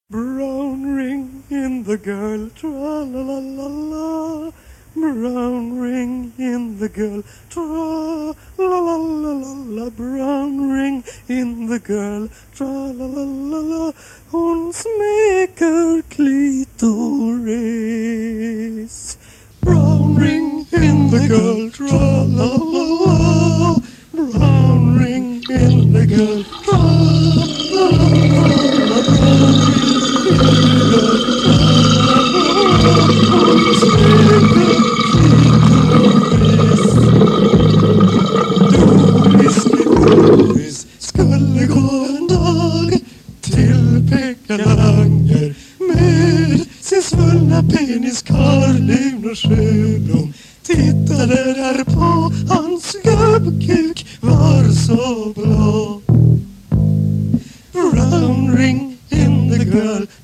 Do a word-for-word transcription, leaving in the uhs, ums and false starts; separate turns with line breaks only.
Brown ring in the girl, tra-la-la-la-la. Brown ring in the girl, tra-la-la-la-la. Brown ring in the girl, tra-la-la-la-la. Hon smeker klitoris. Brown ring in the girl, tra-la-la-la. Brown ring in the girl, tra-la-la-la-la. Doris skulle gå en dag till Pekalanger med sin svullna penis. Karl-Uno Sjöblom tittade där på hans gubbkuk, var så blå. Brown ring in the girl,